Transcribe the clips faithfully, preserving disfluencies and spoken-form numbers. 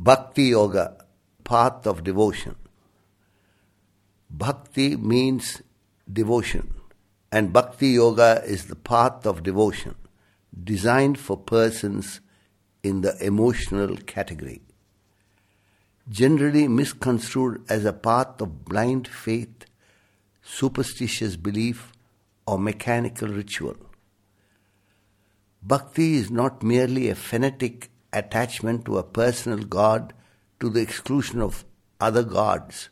Bhakti Yoga, path of devotion. Bhakti means devotion, and Bhakti Yoga is the path of devotion designed for persons in the emotional category. Generally misconstrued as a path of blind faith, superstitious belief, or mechanical ritual. Bhakti is not merely a fanatic attachment to a personal god to the exclusion of other gods,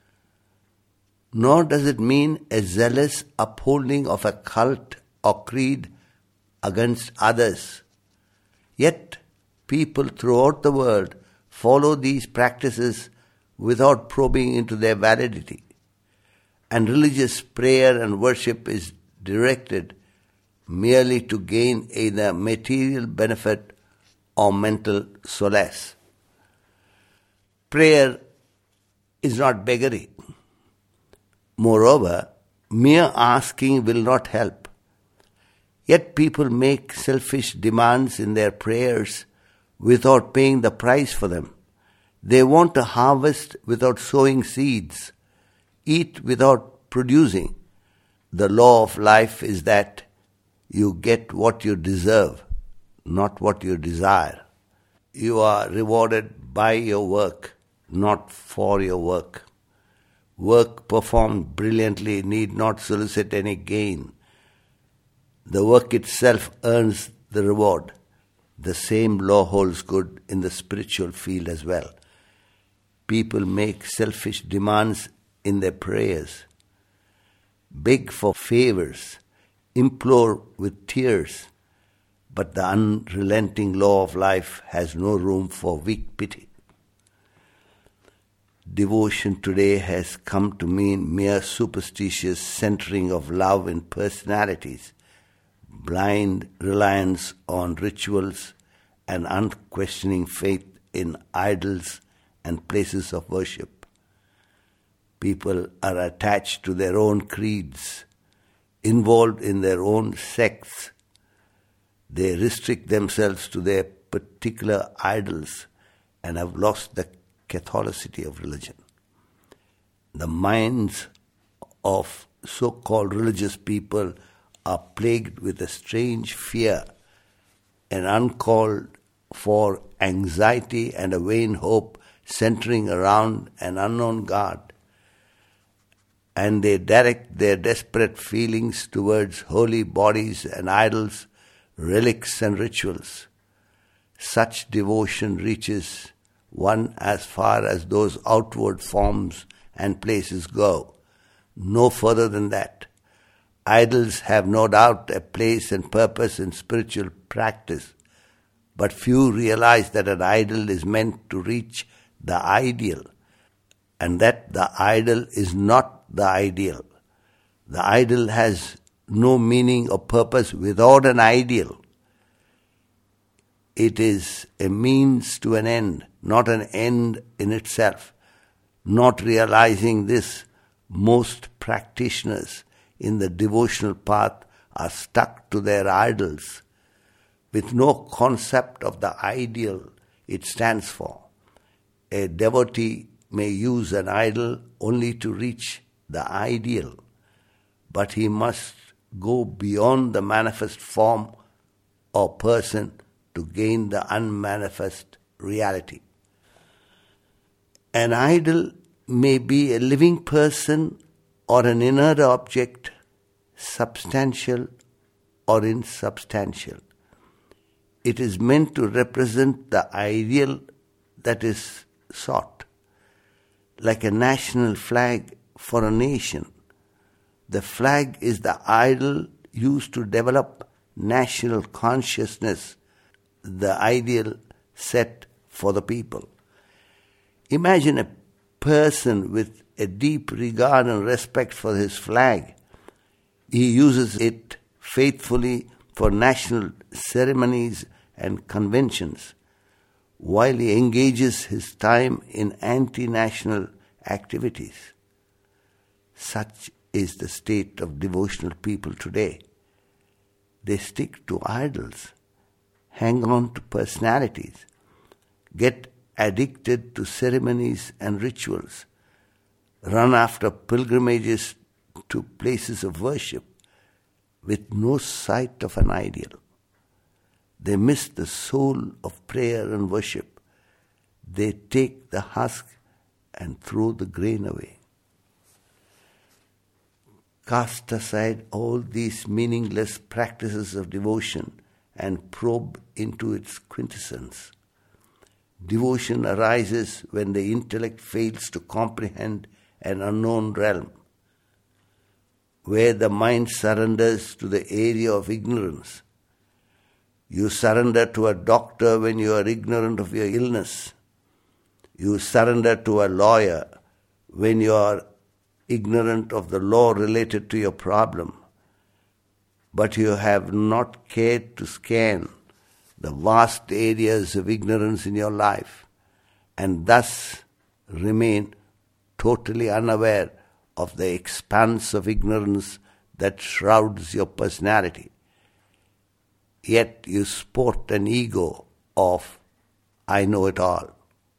nor does it mean a zealous upholding of a cult or creed against others. Yet, people throughout the world follow these practices without probing into their validity, and religious prayer and worship is directed merely to gain either material benefit or mental solace. Prayer is not beggary. Moreover, mere asking will not help. Yet people make selfish demands in their prayers without paying the price for them. They want to harvest without sowing seeds, eat without producing. The law of life is that you get what you deserve, not what you desire. You are rewarded by your work, not for your work. Work performed brilliantly need not solicit any gain. The work itself earns the reward. The same law holds good in the spiritual field as well. People make selfish demands in their prayers, beg for favors, implore with tears, but the unrelenting law of life has no room for weak pity. Devotion today has come to mean mere superstitious centering of love in personalities, blind reliance on rituals, and unquestioning faith in idols and places of worship. People are attached to their own creeds, involved in their own sects. They restrict themselves to their particular idols and have lost the Catholicity of religion. The minds of so-called religious people are plagued with a strange fear, an uncalled for anxiety and a vain hope centering around an unknown God, and they direct their desperate feelings towards holy bodies and idols, relics and rituals. Such devotion reaches one as far as those outward forms and places go, no further than that. Idols have no doubt a place and purpose in spiritual practice, but few realize that an idol is meant to reach the ideal, and that the idol is not the ideal. The idol has no meaning or purpose without an ideal. It is a means to an end, not an end in itself. Not realizing this, most practitioners in the devotional path are stuck to their idols, with no concept of the ideal it stands for. A devotee may use an idol only to reach the ideal, but he must go beyond the manifest form or person to gain the unmanifest reality. An idol may be a living person or an inert object, substantial or insubstantial. It is meant to represent the ideal that is sought. Like a national flag for a nation, the flag is the idol used to develop national consciousness, the ideal set for the people. Imagine a person with a deep regard and respect for his flag. He uses it faithfully for national ceremonies and conventions, while he engages his time in anti-national activities. Such is the state of devotional people today. They stick to idols, hang on to personalities, get addicted to ceremonies and rituals, run after pilgrimages to places of worship with no sight of an ideal. They miss the soul of prayer and worship. They take the husk and throw the grain away. Cast aside all these meaningless practices of devotion and probe into its quintessence. Devotion arises when the intellect fails to comprehend an unknown realm, where the mind surrenders to the area of ignorance. You surrender to a doctor when you are ignorant of your illness. You surrender to a lawyer when you are ignorant of the law related to your problem. But you have not cared to scan the vast areas of ignorance in your life, and thus remain totally unaware of the expanse of ignorance that shrouds your personality. Yet you sport an ego of, I know it all.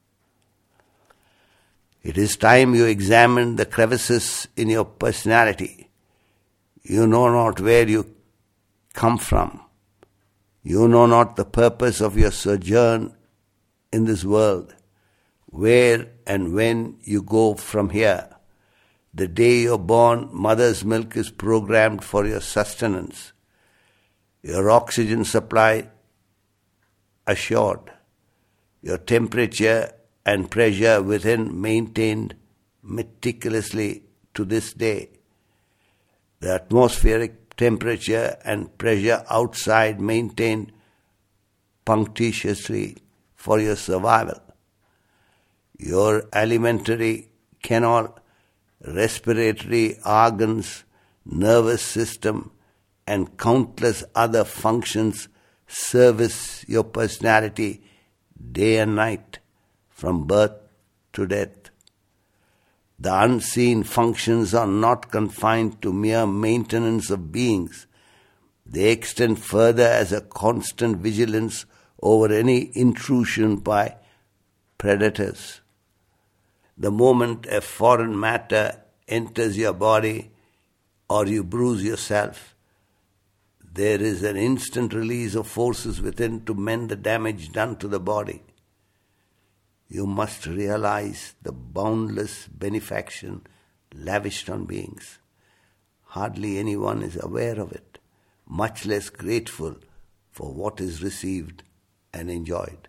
It is time you examine the crevices in your personality. You know not where you come from. You know not the purpose of your sojourn in this world, where and when you go from here. The day you're born, mother's milk is programmed for your sustenance, your oxygen supply assured, your temperature and pressure within maintained meticulously to this day, the atmospheric temperature and pressure outside maintained punctiliously for your survival. Your alimentary canal, respiratory organs, nervous system, and countless other functions service your personality day and night, from birth to death. The unseen functions are not confined to mere maintenance of beings. They extend further as a constant vigilance over any intrusion by predators. The moment a foreign matter enters your body or you bruise yourself, there is an instant release of forces within to mend the damage done to the body. You must realize the boundless benefaction lavished on beings. Hardly anyone is aware of it, much less grateful for what is received and enjoyed.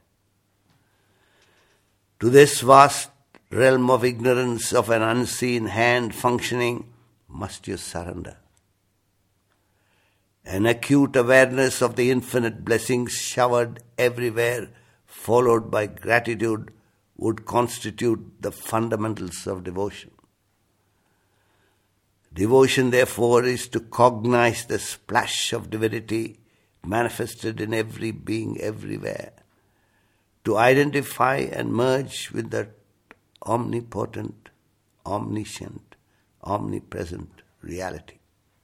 To this vast realm of ignorance of an unseen hand functioning must you surrender. An acute awareness of the infinite blessings showered everywhere, followed by gratitude, would constitute the fundamentals of devotion. Devotion, therefore, is to cognize the splash of divinity manifested in every being everywhere, to identify and merge with the omnipotent, omniscient, omnipresent reality.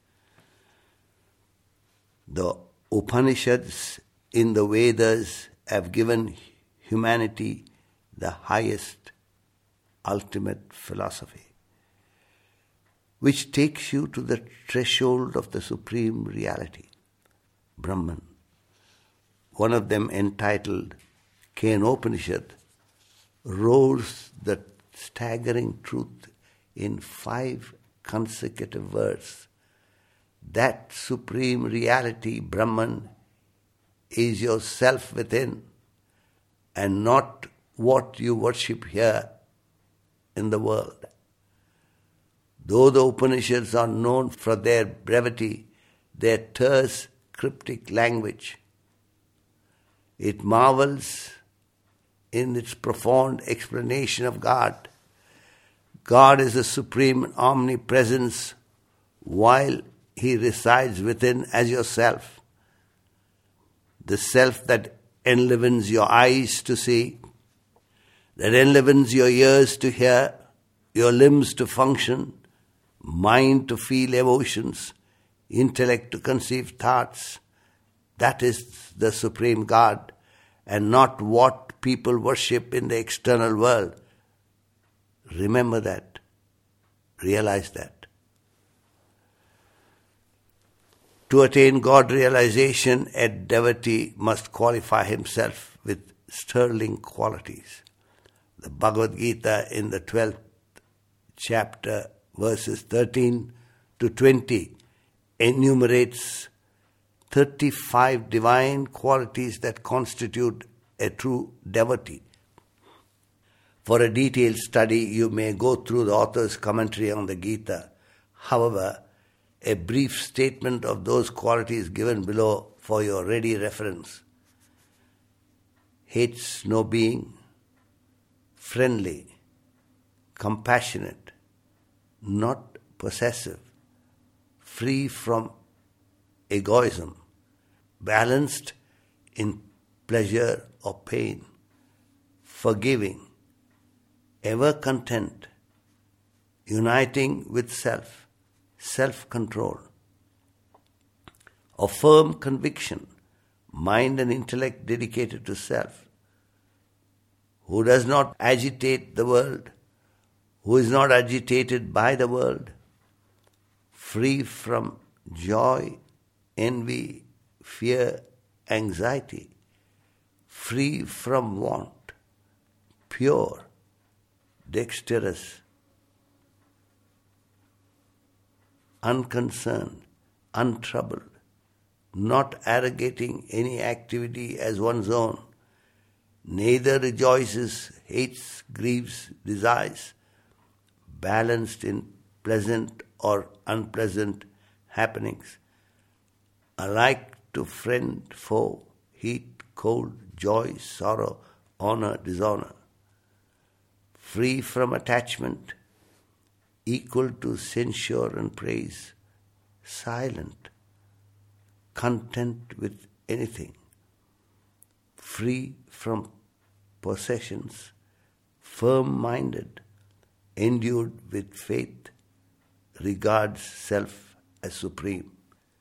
The Upanishads in the Vedas have given humanity the highest, ultimate philosophy, which takes you to the threshold of the supreme reality, Brahman. One of them, entitled Kenopanishad, rolls the staggering truth in five consecutive words. That supreme reality, Brahman, is yourself within, and not what you worship here in the world. Though the Upanishads are known for their brevity, their terse, cryptic language, it marvels in its profound explanation of God. God is the supreme omnipresence while He resides within as yourself. The self that enlivens your eyes to see, that enlivens your ears to hear, your limbs to function, mind to feel emotions, intellect to conceive thoughts. That is the supreme God, and not what what people worship in the external world. Remember that. Realize that. To attain God realization, a devotee must qualify himself with sterling qualities. The Bhagavad Gita in the twelfth chapter, verses thirteen to twenty, enumerates thirty-five divine qualities that constitute a true devotee. For a detailed study, you may go through the author's commentary on the Gita. However, a brief statement of those qualities given below for your ready reference. Hates no being, friendly, compassionate, not possessive, free from egoism, balanced in pleasure or pain, forgiving, ever content, uniting with self, self-control, of firm conviction, mind and intellect dedicated to self, who does not agitate the world, who is not agitated by the world, free from joy, envy, fear, anxiety, free from want, pure, dexterous, unconcerned, untroubled, not arrogating any activity as one's own, neither rejoices, hates, grieves, desires, balanced in pleasant or unpleasant happenings, alike to friend, foe, heat, cold, joy, sorrow, honor, dishonor, free from attachment, equal to censure and praise, silent, content with anything, free from possessions, firm-minded, endued with faith, regards self as supreme.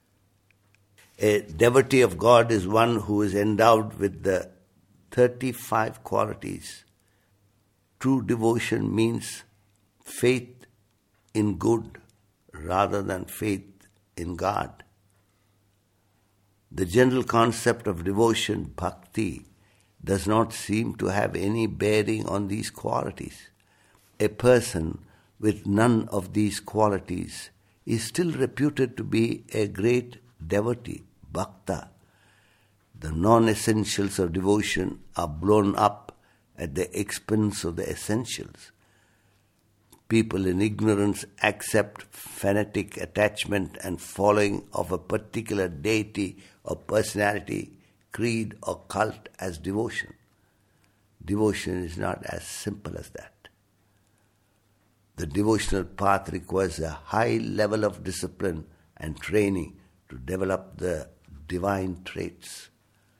A devotee of God is one who is endowed with the thirty-five qualities. True devotion means faith in good rather than faith in God. The general concept of devotion, bhakti, does not seem to have any bearing on these qualities. A person with none of these qualities is still reputed to be a great devotee, bhakta. The non-essentials of devotion are blown up at the expense of the essentials. People in ignorance accept fanatic attachment and following of a particular deity or personality, creed or cult as devotion. Devotion is not as simple as that. The devotional path requires a high level of discipline and training to develop the divine traits.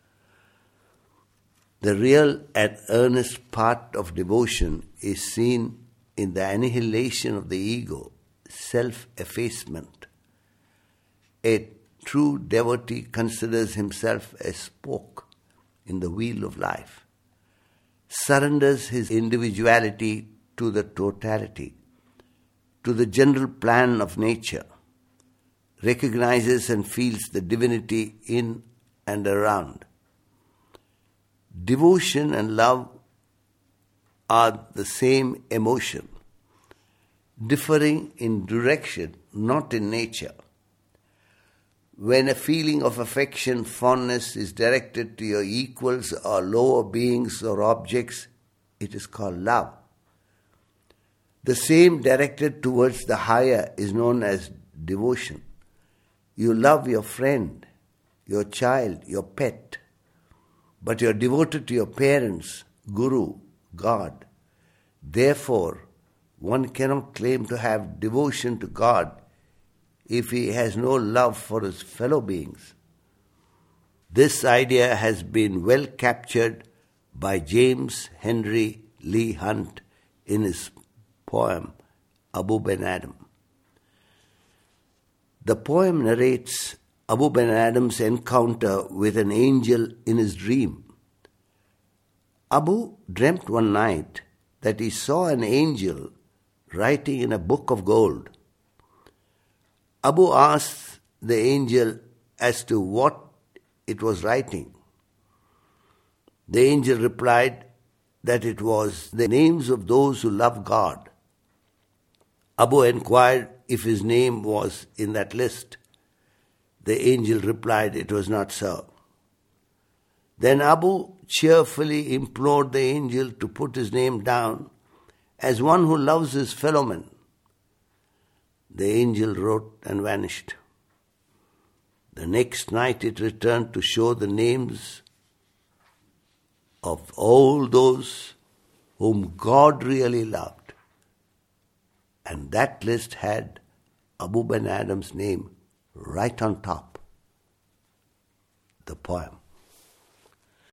The real and earnest part of devotion is seen in the annihilation of the ego, self-effacement. A true devotee considers himself a spoke in the wheel of life, surrenders his individuality to the totality, to the general plan of nature, recognizes and feels the divinity in and around. Devotion and love are the same emotion, differing in direction, not in nature. When a feeling of affection, fondness is directed to your equals or lower beings or objects, it is called love. The same directed towards the higher is known as devotion. You love your friend, your child, your pet, but you are devoted to your parents, Guru, God. Therefore, one cannot claim to have devotion to God if he has no love for his fellow beings. This idea has been well captured by James Henry Lee Hunt in his poem, Abu Ben Adam. The poem narrates Abu Ben Adam's encounter with an angel in his dream. Abu dreamt one night that he saw an angel writing in a book of gold. Abu asked the angel as to what it was writing. The angel replied that it was the names of those who love God. Abu inquired if his name was in that list. The angel replied it was not so. Then Abu cheerfully implored the angel to put his name down as one who loves his fellow man. The angel wrote and vanished. The next night it returned to show the names of all those whom God really loved. And that list had Abu Ben Adhem's name right on top. The poem.